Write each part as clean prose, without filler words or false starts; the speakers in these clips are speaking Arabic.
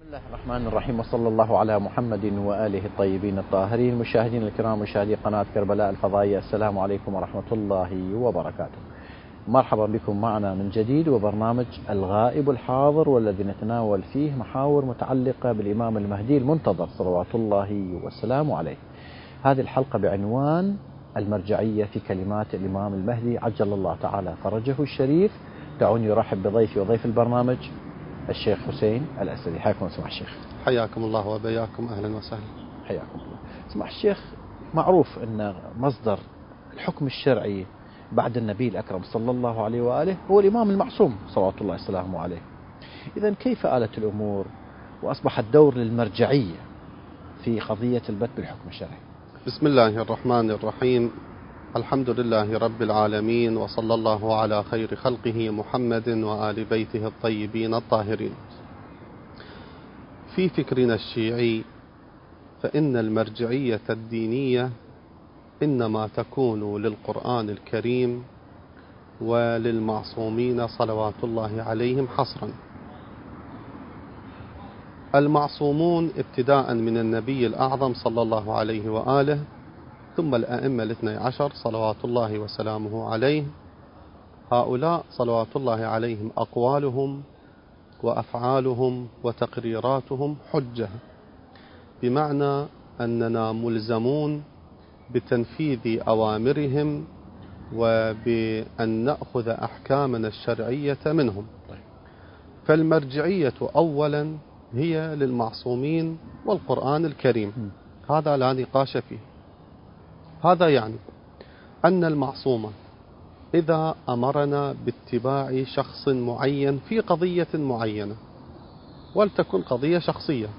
الله الرحمن الرحيم، وصلى الله على محمد وآله الطيبين الطاهرين. مشاهدين الكرام، مشاهدي قناة كربلاء الفضائية، السلام عليكم ورحمة الله وبركاته. مرحبا بكم معنا من جديد وبرنامج الغائب الحاضر، والذي نتناول فيه محاور متعلقة بالإمام المهدي المنتظر صلوات الله والسلام عليه. هذه الحلقة بعنوان المرجعية في كلمات الإمام المهدي عجل الله تعالى فرجه الشريف. دعوني أرحب بضيفي وضيف البرنامج الشيخ حسين الأسدي. حياكم الله سماحة الشيخ. حياكم الله وبياكم، أهلا وسهلا. حياكم الله سماحة الشيخ. معروف أن مصدر الحكم الشرعي بعد النبي الأكرم صلى الله عليه وآله هو الإمام المعصوم صلوات الله وسلامه عليه. إذن كيف آلت الأمور وأصبح الدور للمرجعية في قضية البت بالحكم الشرعي؟ بسم الله الرحمن الرحيم. الحمد لله رب العالمين، وصلى الله على خير خلقه محمد وآل بيته الطيبين الطاهرين. في فكرنا الشيعي فإن المرجعية الدينية إنما تكون للقرآن الكريم وللمعصومين صلوات الله عليهم حصرا. المعصومون ابتداء من النبي الأعظم صلى الله عليه وآله، ثم الأئمة الاثني عشر صلوات الله وسلامه عليه، هؤلاء صلوات الله عليهم أقوالهم وأفعالهم وتقريراتهم حجة، بمعنى أننا ملزمون بتنفيذ أوامرهم وبأن نأخذ أحكامنا الشرعية منهم. فالمرجعية أولا هي للمعصومين والقرآن الكريم، هذا لا نقاش فيه. هذا يعني أن المعصوم إذا أمرنا باتباع شخص معين في قضية معينة، ولتكن قضية شخصية،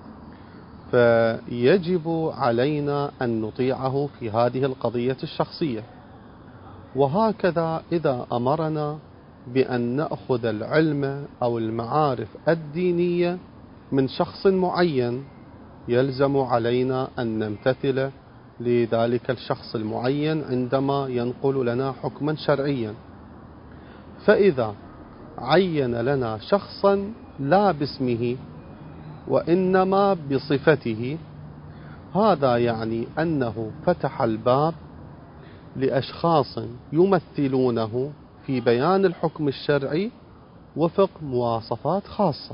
فيجب علينا أن نطيعه في هذه القضية الشخصية. وهكذا إذا أمرنا بأن نأخذ العلم أو المعارف الدينية من شخص معين، يلزم علينا أن نمتثل لذلك الشخص المعين عندما ينقل لنا حكما شرعيا. فإذا عين لنا شخصا لا باسمه وإنما بصفته، هذا يعني أنه فتح الباب لأشخاص يمثلونه في بيان الحكم الشرعي وفق مواصفات خاصة،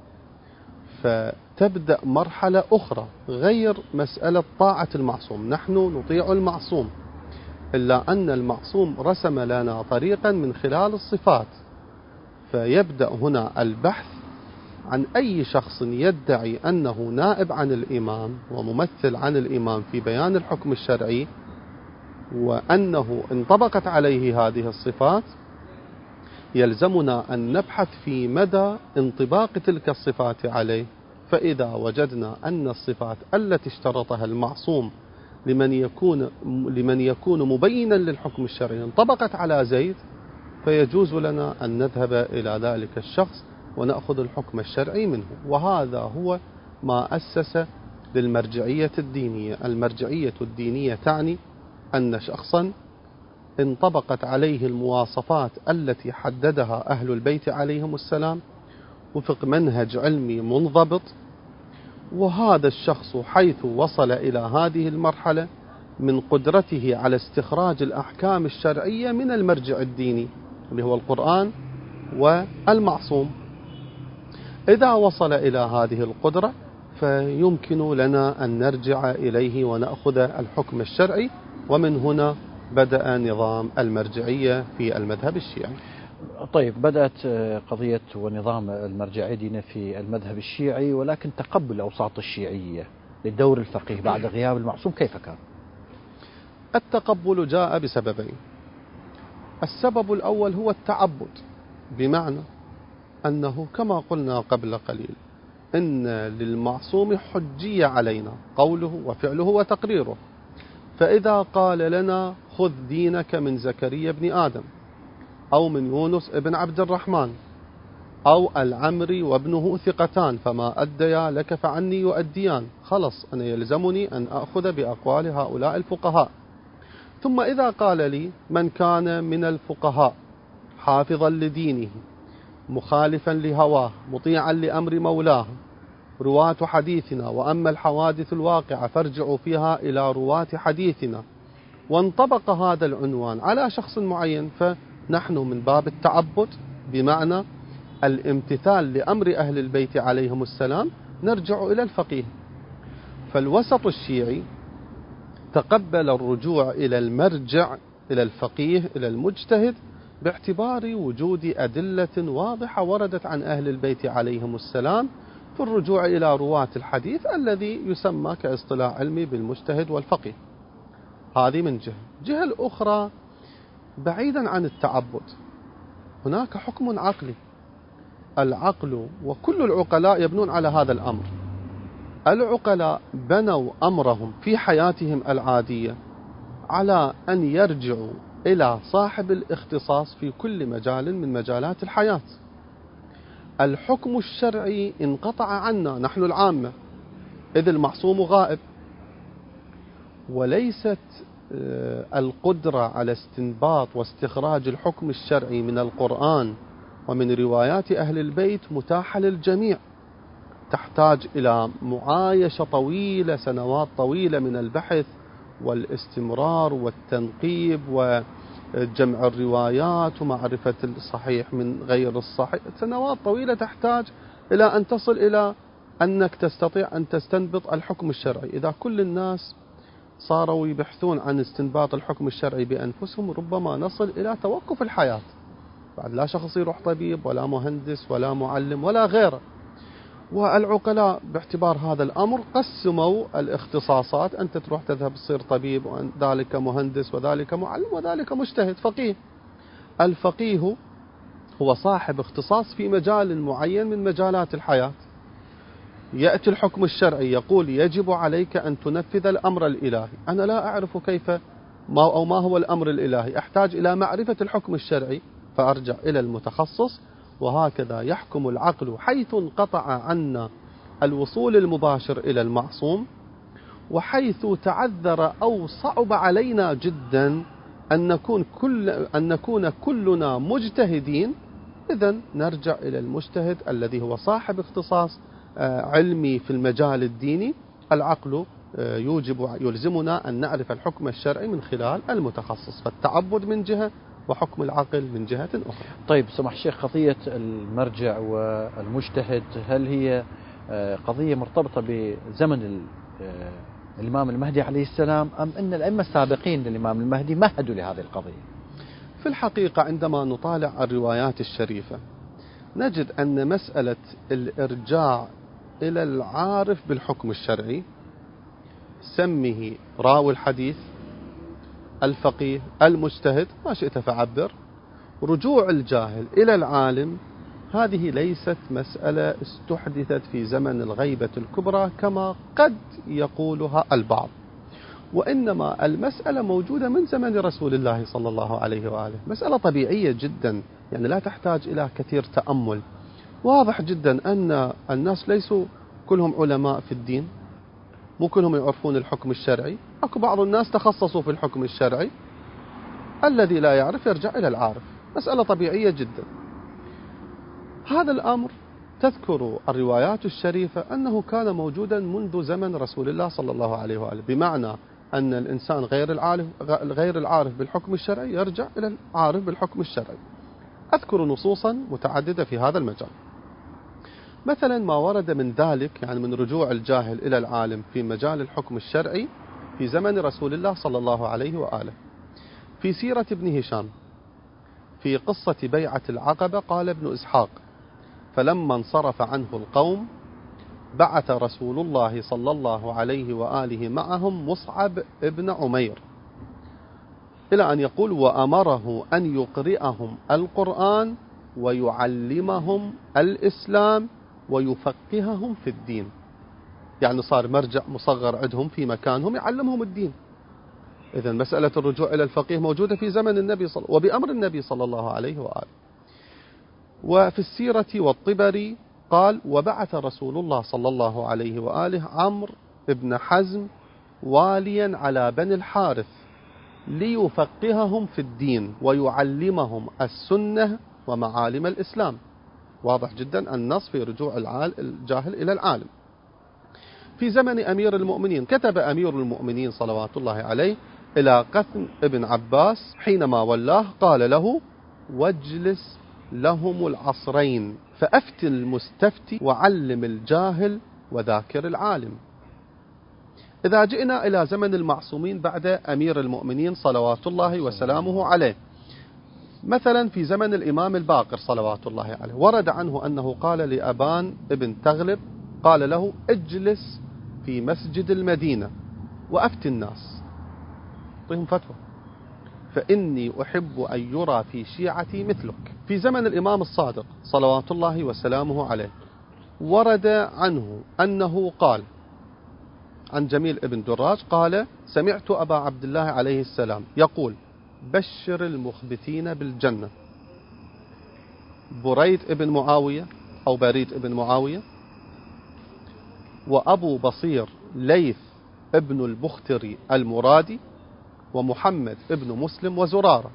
فتبدأ مرحلة أخرى غير مسألة طاعة المعصوم. نحن نطيع المعصوم، إلا أن المعصوم رسم لنا طريقا من خلال الصفات، فيبدأ هنا البحث عن أي شخص يدعي أنه نائب عن الإمام وممثل عن الإمام في بيان الحكم الشرعي، وأنه انطبقت عليه هذه الصفات. يلزمنا أن نبحث في مدى انطباق تلك الصفات عليه، فإذا وجدنا أن الصفات التي اشترطها المعصوم لمن يكون مبينا للحكم الشرعي انطبقت على زيد، فيجوز لنا أن نذهب إلى ذلك الشخص ونأخذ الحكم الشرعي منه. وهذا هو ما أسس للمرجعية الدينية. المرجعية الدينية تعني أن شخصا انطبقت عليه المواصفات التي حددها أهل البيت عليهم السلام وفق منهج علمي منضبط، وهذا الشخص حيث وصل إلى هذه المرحلة من قدرته على استخراج الأحكام الشرعية من المرجع الديني اللي هو القرآن والمعصوم، إذا وصل إلى هذه القدرة فيمكن لنا أن نرجع إليه ونأخذ الحكم الشرعي. ومن هنا بدأ نظام المرجعية في المذهب الشيعي. طيب، بدأت قضية ونظام المرجعية دينية في المذهب الشيعي، ولكن تقبل الأوساط الشيعية للدور الفقيه بعد غياب المعصوم كيف كان؟ التقبل جاء بسببين. السبب الأول هو التعبد، بمعنى أنه كما قلنا قبل قليل إن للمعصوم حجية علينا، قوله وفعله وتقريره. فإذا قال لنا خذ دينك من زكريا بن آدم أو من يونس ابن عبد الرحمن أو العمري وابنه ثقتان فما أديا لك فعني يؤديان، خلص أنا يلزمني أن أخذ بأقوال هؤلاء الفقهاء. ثم إذا قال لي من كان من الفقهاء حافظا لدينه مخالفا لهواه مطيعا لأمر مولاه رواة حديثنا، وأما الحوادث الواقعة فارجعوا فيها إلى رواة حديثنا. وانطبق هذا العنوان على شخص معين، فنحن من باب التعبد بمعنى الامتثال لأمر أهل البيت عليهم السلام نرجع إلى الفقيه. فالوسط الشيعي تقبل الرجوع إلى المرجع، إلى الفقيه، إلى المجتهد، باعتبار وجود أدلة واضحة وردت عن أهل البيت عليهم السلام في الرجوع إلى رواة الحديث الذي يسمى كاصطلاح علمي بالمجتهد والفقيه. هذه من جهة الأخرى بعيدا عن التعبد هناك حكم عقلي. العقل وكل العقلاء يبنون على هذا الأمر. العقلاء بنوا أمرهم في حياتهم العادية على أن يرجعوا إلى صاحب الاختصاص في كل مجال من مجالات الحياة. الحكم الشرعي انقطع عنا نحن العامة، إذ المعصوم غائب، وليست القدرة على استنباط واستخراج الحكم الشرعي من القرآن ومن روايات أهل البيت متاحة للجميع، تحتاج إلى معايشة طويلة، سنوات طويلة من البحث والاستمرار والتنقيب وجمع الروايات ومعرفة الصحيح من غير الصحيح. سنوات طويلة تحتاج إلى أن تصل إلى أنك تستطيع أن تستنبط الحكم الشرعي. إذا كل الناس صاروا يبحثون عن استنباط الحكم الشرعي بأنفسهم ربما نصل إلى توقف الحياة، بعد لا شخص يروح طبيب ولا مهندس ولا معلم ولا غيره. والعقلاء باعتبار هذا الأمر قسموا الاختصاصات، أنت تروح تذهب تصير طبيب، وذلك مهندس، وذلك معلم، وذلك مجتهد فقيه. الفقيه هو صاحب اختصاص في مجال معين من مجالات الحياة. يأتي الحكم الشرعي يقول يجب عليك أن تنفذ الأمر الإلهي، أنا لا أعرف كيف ما هو الأمر الإلهي، أحتاج إلى معرفة الحكم الشرعي فأرجع إلى المتخصص. وهكذا يحكم العقل حيث انقطع عنا الوصول المباشر إلى المعصوم، وحيث تعذر أو صعب علينا جدا أن نكون كلنا مجتهدين، إذن نرجع إلى المجتهد الذي هو صاحب اختصاص علمي في المجال الديني. العقل يلزمنا أن نعرف الحكم الشرعي من خلال المتخصص، فالتعبد من جهة وحكم العقل من جهة أخرى. طيب سمح الشيخ، قضية المرجع والمجتهد هل هي قضية مرتبطة بزمن الإمام المهدي عليه السلام، أم أن الأئمة السابقين للإمام المهدي مهدوا لهذه القضية؟ في الحقيقة عندما نطالع الروايات الشريفة نجد أن مسألة الإرجاع إلى العارف بالحكم الشرعي، سمه راوي الحديث، الفقيه، المجتهد، ما شئت فعبر، رجوع الجاهل إلى العالم، هذه ليست مسألة استحدثت في زمن الغيبة الكبرى كما قد يقولها البعض، وإنما المسألة موجودة من زمن رسول الله صلى الله عليه وآله. مسألة طبيعية جدا، يعني لا تحتاج إلى كثير تأمل. واضح جدا أن الناس ليسوا كلهم علماء في الدين، مو كلهم يعرفون الحكم الشرعي، أكو بعض الناس تخصصوا في الحكم الشرعي، الذي لا يعرف يرجع إلى العارف. مسألة طبيعية جدا. هذا الأمر تذكر الروايات الشريفة أنه كان موجودا منذ زمن رسول الله صلى الله عليه وآله، بمعنى أن الإنسان غير العارف بالحكم الشرعي يرجع إلى العارف بالحكم الشرعي. أذكر نصوصا متعددة في هذا المجال. مثلا ما ورد من ذلك، يعني من رجوع الجاهل إلى العالم في مجال الحكم الشرعي في زمن رسول الله صلى الله عليه وآله. في سيرة ابن هشام في قصة بيعة العقبة قال ابن إسحاق: فلما انصرف عنه القوم بعث رسول الله صلى الله عليه وآله معهم مصعب ابن عمير، إلى أن يقول: وأمره أن يقرئهم القرآن ويعلمهم الإسلام ويفقههم في الدين. يعني صار مرجع مصغر عندهم في مكانهم يعلمهم الدين. إذن مسألة الرجوع إلى الفقيه موجودة في زمن النبي وبأمر النبي صلى الله عليه وآله. وفي السيرة والطبري قال: وبعث رسول الله صلى الله عليه وآله عمرو بن حزم واليا على بني الحارث ليفقههم في الدين ويعلمهم السنة ومعالم الإسلام. واضح جدا النص في رجوع الجاهل إلى العالم. في زمن أمير المؤمنين كتب أمير المؤمنين صلوات الله عليه إلى قثم ابن عباس حينما ولاه، قال له: واجلس لهم العصرين فأفت المستفتي وعلم الجاهل وذاكر العالم. إذا جئنا إلى زمن المعصومين بعد أمير المؤمنين صلوات الله وسلامه عليه، مثلا في زمن الإمام الباقر صلوات الله عليه، ورد عنه أنه قال لأبان ابن تغلب، قال له: اجلس في مسجد المدينة وأفت الناس، أعطيهم فتوى، فإني أحب أن يرى في شيعتي مثلك. في زمن الإمام الصادق صلوات الله وسلامه عليه، ورد عنه أنه قال عن جميل ابن دراج قال: سمعت أبا عبد الله عليه السلام يقول: بشر المخبتين بالجنة. بريد ابن معاوية أو بريد ابن معاوية، وأبو بصير ليث ابن البختري المرادي، ومحمد ابن مسلم وزرارة،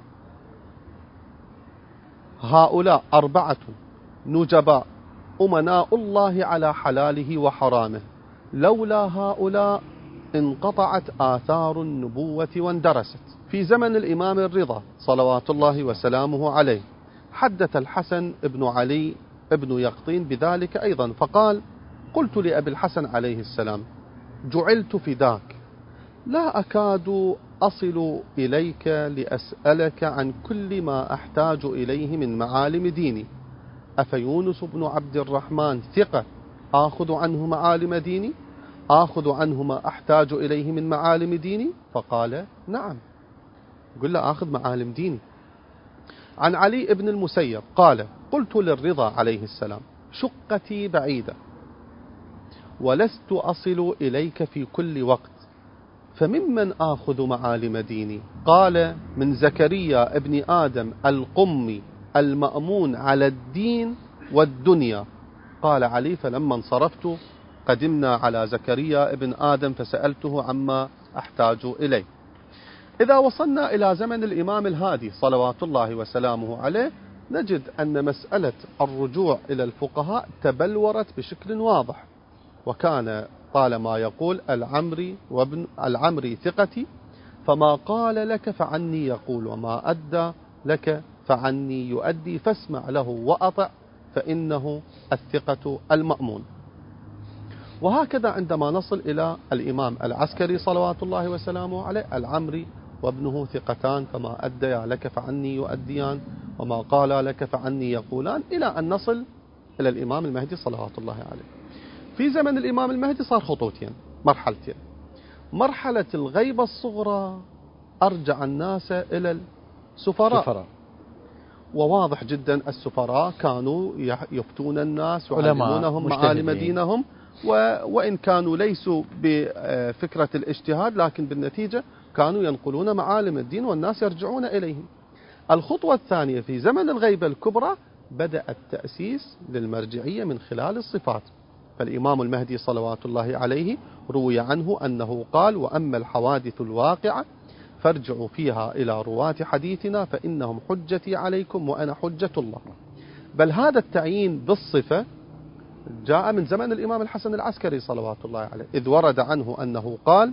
هؤلاء 4 نجباء أمناء الله على حلاله وحرامه، لولا هؤلاء انقطعت آثار النبوة واندرست. في زمن الإمام الرضا صلوات الله وسلامه عليه، حدث الحسن ابن علي ابن يقطين بذلك أيضا، فقال: قلت لأبي الحسن عليه السلام: جعلت فداك، لا أكاد أصل إليك لأسألك عن كل ما أحتاج إليه من معالم ديني، أفيونس بن عبد الرحمن ثقة آخذ عنه معالم ديني؟ آخذ عنه ما أحتاج إليه من معالم ديني؟ فقال: نعم. قل له: آخذ معالم ديني. عن علي بن المسيب قال: قلت للرضا عليه السلام: شقتي بعيدة ولست أصل إليك في كل وقت، فممن آخذ معالم ديني؟ قال: من زكريا ابن آدم القمي المأمون على الدين والدنيا. قال علي: فلما انصرفت قدمنا على زكريا ابن آدم فسألته عما أحتاج إليه. إذا وصلنا إلى زمن الإمام الهادي صلوات الله وسلامه عليه، نجد أن مسألة الرجوع إلى الفقهاء تبلورت بشكل واضح، وكان طالما يقول: العمري ثقتي، فما قال لك فعني يقول، وما أدى لك فعني يؤدي، فاسمع له وأطع، فإنه الثقة المأمون. وهكذا عندما نصل إلى الإمام العسكري صلوات الله وسلامه عليه، العمري وابنه ثقتان، فما أديا لك فعني يؤديان، وما قال لك فعني يقولان، إلى أن نصل إلى الإمام المهدي صلوات الله عليه. في زمن الإمام المهدي صار خطوتين، مرحلتين. مرحلة الغيبة الصغرى أرجع الناس إلى السفراء، وواضح جدا السفراء كانوا يفتون الناس ويعلمونهم معالم دينهم، وإن كانوا ليسوا بفكرة الاجتهاد، لكن بالنتيجة كانوا ينقلون معالم الدين والناس يرجعون إليهم. الخطوة الثانية في زمن الغيبة الكبرى بدأ التأسيس للمرجعية من خلال الصفات. فالإمام المهدي صلوات الله عليه روي عنه أنه قال: وأما الحوادث الواقعة فارجعوا فيها إلى رواة حديثنا فإنهم حجتي عليكم وأنا حجة الله. بل هذا التعيين بالصفة جاء من زمن الإمام الحسن العسكري صلوات الله عليه، إذ ورد عنه أنه قال: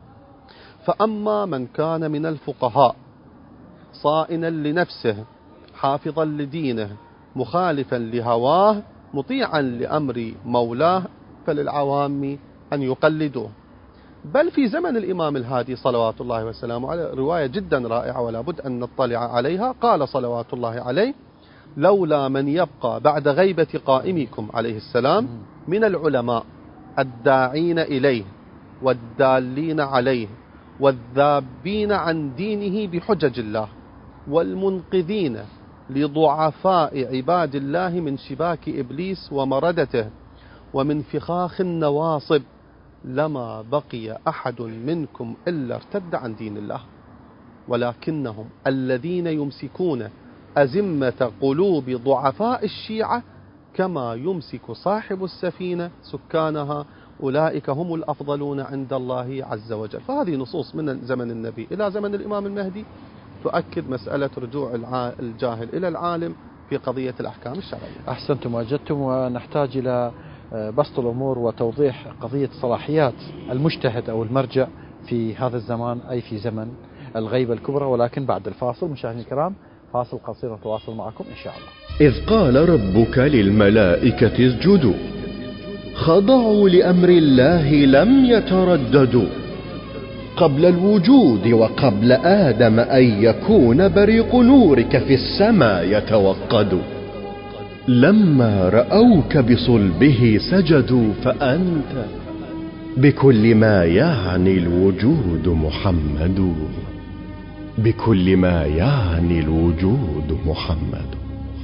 فأما من كان من الفقهاء صائنا لنفسه حافظا لدينه مخالفا لهواه مطيعا لأمر مولاه فللعوام أن يقلدوه. بل في زمن الإمام الهادي صلوات الله وسلامه عليه رواية جدا رائعة ولا بد أن نطلع عليها، قال صلوات الله عليه: لولا من يبقى بعد غيبة قائمكم عليه السلام من العلماء الداعين إليه والدالين عليه والذابين عن دينه بحجج الله والمنقذين لضعفاء عباد الله من شباك إبليس ومردته ومن فخاخ النواصب، لما بقي أحد منكم إلا ارتد عن دين الله، ولكنهم الذين يمسكون أزمة قلوب ضعفاء الشيعة كما يمسك صاحب السفينة سكانها، أولئك هم الأفضلون عند الله عز وجل. فهذه نصوص من زمن النبي إلى زمن الإمام المهدي تؤكد مسألة رجوع الجاهل إلى العالم في قضية الأحكام الشرعية. أحسنتم وأجدتم، ونحتاج إلى بسط الأمور وتوضيح قضية صلاحيات المجتهد أو المرجع في هذا الزمان، أي في زمن الغيبة الكبرى. ولكن بعد الفاصل مشاهدينا الكرام، فاصل قصير نتواصل معكم إن شاء الله. إذ قال ربك للملائكة اسجدوا خضعوا لأمر الله لم يترددوا قبل الوجود وقبل آدم أن يكون بريق نورك في السماء يتوقد لما رأوك بصلبه سجدوا فأنت بكل ما يعني الوجود محمد بكل ما يعني الوجود محمد.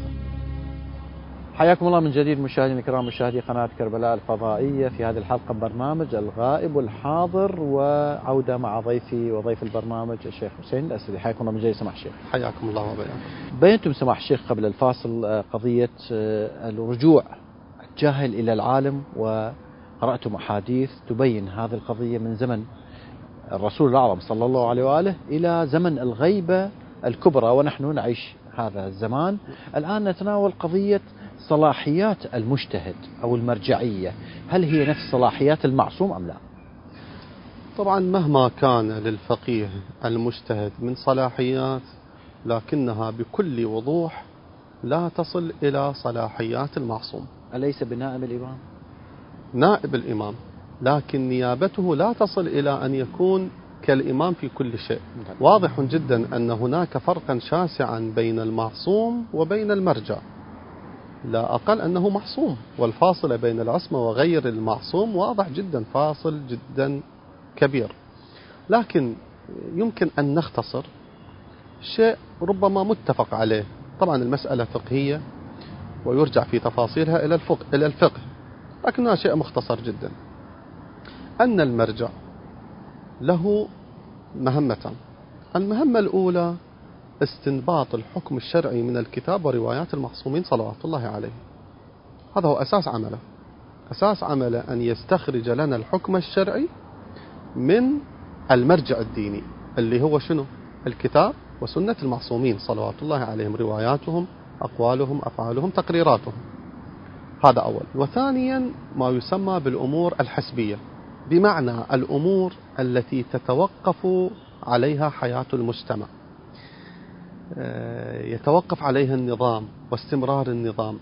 حياكم الله من جديد مشاهدينا الكرام، مشاهدي قناة كربلاء الفضائية في هذه الحلقة من برنامج الغائب والحاضر، وعودة مع ضيفي وضيف البرنامج الشيخ حسين الأسدي. حياكم الله من جديد سماح الشيخ. حياكم الله وبياكم. بينتم سماح الشيخ قبل الفاصل قضية الرجوع الجاهل إلى العالم، وقرأتم أحاديث تبين هذه القضية من زمن الرسول الأعظم صلى الله عليه وآله إلى زمن الغيبة الكبرى، ونحن نعيش هذا الزمان. الآن نتناول قضية صلاحيات المجتهد أو المرجعية، هل هي نفس صلاحيات المعصوم أم لا؟ طبعا مهما كان للفقيه المجتهد من صلاحيات، لكنها بكل وضوح لا تصل إلى صلاحيات المعصوم. أليس بنائب الإمام؟ نائب الإمام، لكن نيابته لا تصل إلى أن يكون كالإمام في كل شيء. واضح جدا أن هناك فرقا شاسعا بين المعصوم وبين المرجع، لا أقل أنه معصوم، والفاصل بين العصمة وغير المعصوم واضح جدا، فاصل جدا كبير. لكن يمكن أن نختصر شيء ربما متفق عليه. طبعا المسألة فقهية ويرجع في تفاصيلها إلى الفقه، لكنها شيء مختصر جدا. أن المرجع له مهمتان. المهمة الأولى استنباط الحكم الشرعي من الكتاب وروايات المعصومين صلوات الله عليه. هذا هو أساس عمله. أساس عمله أن يستخرج لنا الحكم الشرعي من المرجع الديني اللي هو شنو؟ الكتاب وسنة المعصومين صلوات الله عليهم، رواياتهم، أقوالهم، أفعالهم، تقريراتهم. هذا أول. وثانيا ما يسمى بالأمور الحسبية، بمعنى الأمور التي تتوقف عليها حياة المجتمع، يتوقف عليها النظام واستمرار النظام.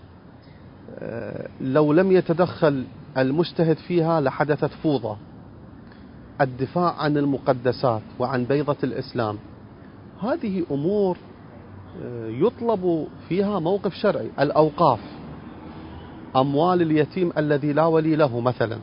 لو لم يتدخل المجتهد فيها لحدثت فوضى. الدفاع عن المقدسات وعن بيضة الإسلام، هذه أمور يطلب فيها موقف شرعي. الأوقاف، أموال اليتيم الذي لا ولي له مثلا،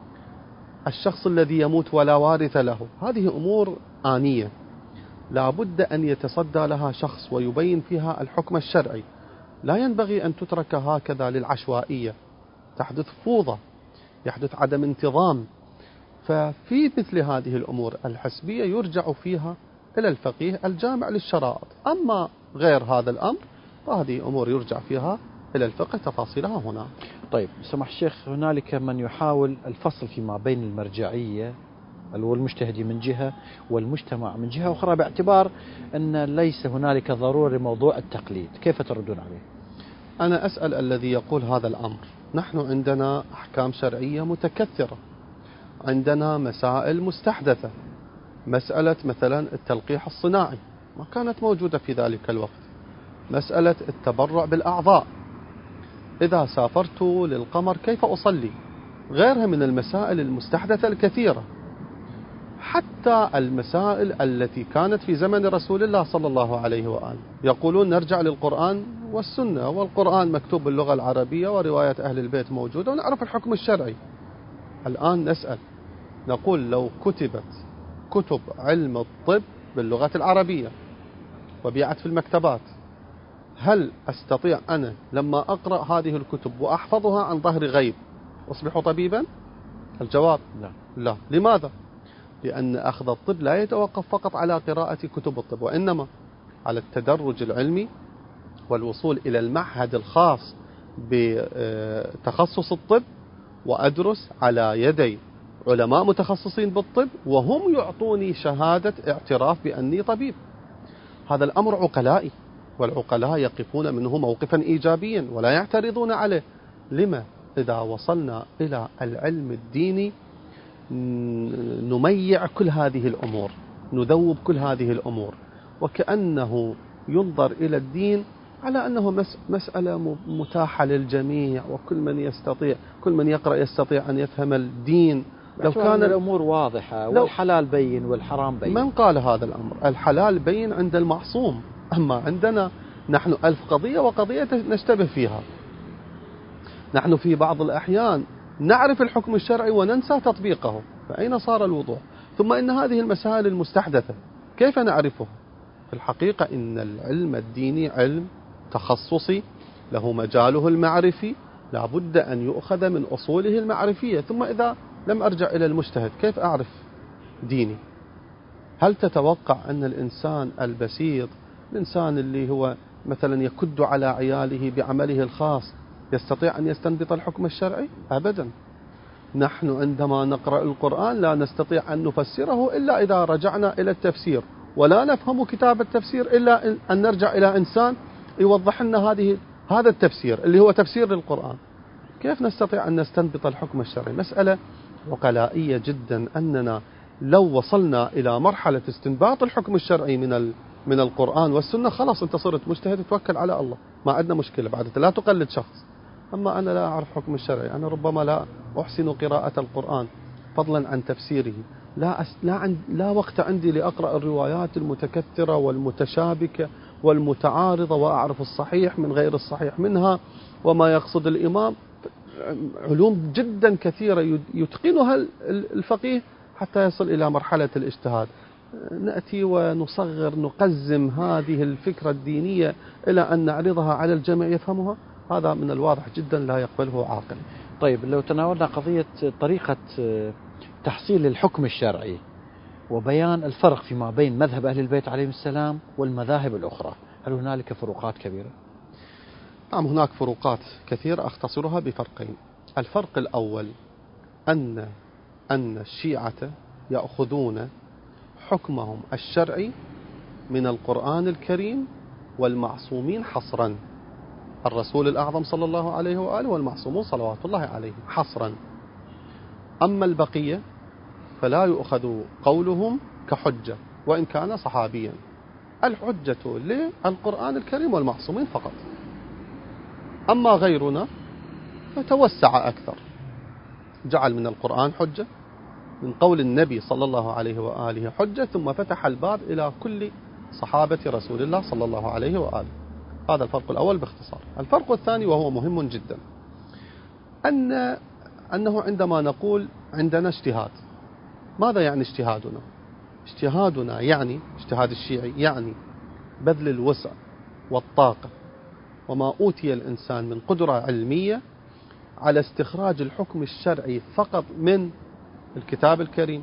الشخص الذي يموت ولا وارث له، هذه أمور آنية لا بد أن يتصدى لها شخص ويبين فيها الحكم الشرعي. لا ينبغي أن تترك هكذا للعشوائية، تحدث فوضى، يحدث عدم انتظام. ففي مثل هذه الأمور الحسبية يرجع فيها إلى الفقيه الجامع للشرائط. أما غير هذا الأمر فهذه أمور يرجع فيها إلى الفقه، تفاصيلها هنا. طيب سمح الشيخ، هنالك من يحاول الفصل فيما بين المرجعية والمجتهد من جهة والمجتمع من جهة أخرى، باعتبار أن ليس هنالك ضرورة لموضوع التقليد. كيف تردون عليه؟ أنا أسأل الذي يقول هذا الأمر. نحن عندنا أحكام شرعية متكثرة، عندنا مسائل مستحدثة. مسألة مثلا التلقيح الصناعي ما كانت موجودة في ذلك الوقت. مسألة التبرع بالأعضاء، إذا سافرت للقمر كيف أصلي، غيرها من المسائل المستحدثة الكثيرة. حتى المسائل التي كانت في زمن رسول الله صلى الله عليه وآله، يقولون نرجع للقرآن والسنة، والقرآن مكتوب باللغة العربية ورواية أهل البيت موجودة ونعرف الحكم الشرعي. الآن نسأل، نقول لو كتبت كتب علم الطب باللغة العربية وبيعت في المكتبات، هل أستطيع أنا لما أقرأ هذه الكتب وأحفظها عن ظهر غيب أصبح طبيبا؟ الجواب لا. لماذا؟ لأن أخذ الطب لا يتوقف فقط على قراءة كتب الطب، وإنما على التدرج العلمي والوصول إلى المعهد الخاص بتخصص الطب، وأدرس على يدي علماء متخصصين بالطب وهم يعطوني شهادة اعتراف بأني طبيب. هذا الأمر عقلائي، والعقلاء يقفون منه موقفا إيجابيا ولا يعترضون عليه. لما؟ إذا وصلنا إلى العلم الديني نميع كل هذه الأمور، نذوب كل هذه الأمور، وكأنه ينظر إلى الدين على أنه مسألة متاحة للجميع، وكل من يستطيع، كل من يقرأ يستطيع أن يفهم الدين. لو كان الأمور واضحة والحلال بين والحرام بين. من قال هذا الأمر؟ الحلال بين عند المعصوم، أما عندنا نحن 1000 قضية وقضية نشتبه فيها. نحن في بعض الأحيان نعرف الحكم الشرعي وننسى تطبيقه، فأين صار الوضوح؟ ثم إن هذه المسائل المستحدثة كيف نعرفها؟ في الحقيقة إن العلم الديني علم تخصصي له مجاله المعرفي، لا بد أن يؤخذ من أصوله المعرفية. ثم إذا لم أرجع إلى المجتهد كيف أعرف ديني؟ هل تتوقع أن الإنسان البسيط، الإنسان اللي هو مثلا يكد على عياله بعمله الخاص، يستطيع أن يستنبط الحكم الشرعي؟ أبدا. نحن عندما نقرأ القرآن لا نستطيع أن نفسره إلا إذا رجعنا إلى التفسير، ولا نفهم كتاب التفسير إلا أن نرجع إلى إنسان يوضح لنا هذا التفسير اللي هو تفسير للقرآن. كيف نستطيع أن نستنبط الحكم الشرعي؟ مسألة وقلائية جدا، أننا لو وصلنا إلى مرحلة استنباط الحكم الشرعي من القرآن والسنة، خلاص أنت صرت مجتهد، توكل على الله، ما عندنا مشكلة بعد، لا تقلد شخص. أما أنا لا أعرف حكم الشرعي، أنا ربما لا أحسن قراءة القرآن فضلا عن تفسيره، لا وقت عندي لأقرأ الروايات المتكثرة والمتشابكة والمتعارضة وأعرف الصحيح من غير الصحيح منها وما يقصد الإمام. علوم جدا كثيرة يتقنها الفقيه حتى يصل إلى مرحلة الاجتهاد. نأتي ونصغر نقزم هذه الفكرة الدينية إلى أن نعرضها على الجميع يفهمها، هذا من الواضح جدا لا يقبله عاقل. طيب لو تناولنا قضية طريقة تحصيل الحكم الشرعي وبيان الفرق فيما بين مذهب أهل البيت عليهم السلام والمذاهب الأخرى، هل هنالك فروقات كبيرة؟ نعم، هناك فروقات كثيرة أختصرها بفرقين. الفرق الأول أن الشيعة يأخذون حكمهم الشرعي من القرآن الكريم والمعصومين حصرا، الرسول الأعظم صلى الله عليه وآله والمعصومون صلوات الله عليهم حصرا. أما البقية فلا يؤخذ قولهم كحجة وإن كان صحابيا، الحجة للقرآن الكريم والمعصومين فقط. أما غيرنا فتوسع أكثر، جعل من القرآن حجة، من قول النبي صلى الله عليه وآله حجة، ثم فتح الباب إلى كل صحابة رسول الله صلى الله عليه وآله. هذا الفرق الأول باختصار. الفرق الثاني وهو مهم جدا، أنه عندما نقول عندنا اجتهاد، ماذا يعني اجتهادنا؟ اجتهادنا يعني اجتهاد الشيعي يعني بذل الوسع والطاقة وما أوتي الإنسان من قدرة علمية على استخراج الحكم الشرعي فقط من الكتاب الكريم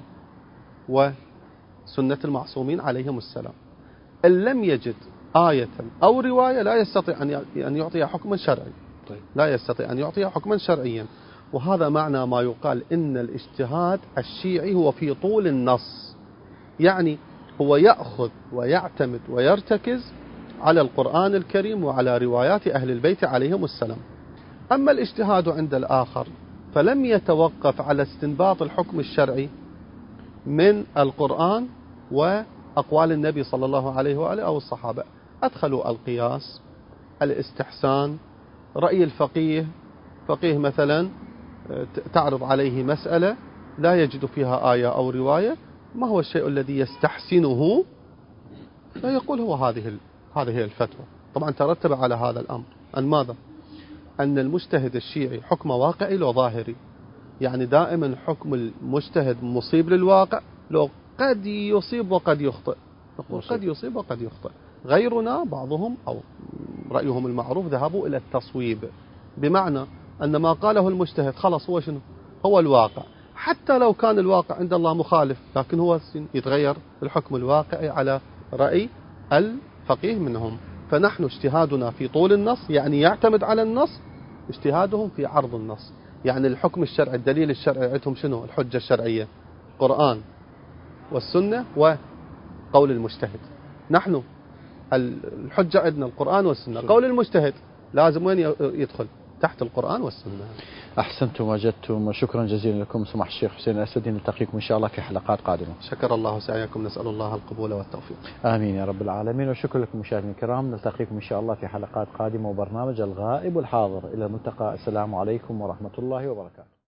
وسنة المعصومين عليهم السلام. إن لم يجد آية أو رواية لا يستطيع أن يعطي حكما شرعي، لا يستطيع أن يعطي حكما شرعيا. وهذا معنى ما يقال إن الاجتهاد الشيعي هو في طول النص، يعني هو يأخذ ويعتمد ويرتكز على القرآن الكريم وعلى روايات أهل البيت عليهم السلام. أما الاجتهاد عند الآخر فلم يتوقف على استنباط الحكم الشرعي من القرآن وأقوال النبي صلى الله عليه وآله أو الصحابة، أدخلوا القياس، الاستحسان، رأي الفقيه، فقيه مثلا تعرض عليه مسألة لا يجد فيها آية أو رواية، ما هو الشيء الذي يستحسنه؟ فيقول هو هذه الفتوى. طبعا ترتب على هذا الأمر أن ماذا؟ أن المجتهد الشيعي حكم واقعي لو ظاهري، يعني دائما حكم المجتهد مصيب للواقع، لو قد يصيب وقد يخطئ، يقول قد يصيب وقد يخطئ. غيرنا بعضهم أو رأيهم المعروف ذهبوا إلى التصويب، بمعنى أن ما قاله المجتهد خلاص هو شنو؟ هو الواقع، حتى لو كان الواقع عند الله مخالف، لكن هو يتغير الحكم الواقعي على رأي الفقيه منهم. فنحن اجتهادنا في طول النص، يعني يعتمد على النص، اجتهادهم في عرض النص، يعني الحكم الشرعي، الدليل الشرعي عندهم شنو؟ الحجة الشرعية، القرآن والسنة وقول المجتهد. نحن الحجة عندنا القرآن والسنة، قول المجتهد لازم وين يدخل؟ تحت القرآن والسنة. أحسنتم وجدتم، وشكرا جزيلا لكم سماحة الشيخ حسين الأسدي. نلتقيكم إن شاء الله في حلقات قادمة. شكر الله سعيكم، نسأل الله القبول والتوفيق. آمين يا رب العالمين. وشكرا لكم مشاهدينا الكرام، نلتقيكم إن شاء الله في حلقات قادمة وبرنامج الغائب والحاضر. إلى الملتقى، السلام عليكم ورحمة الله وبركاته.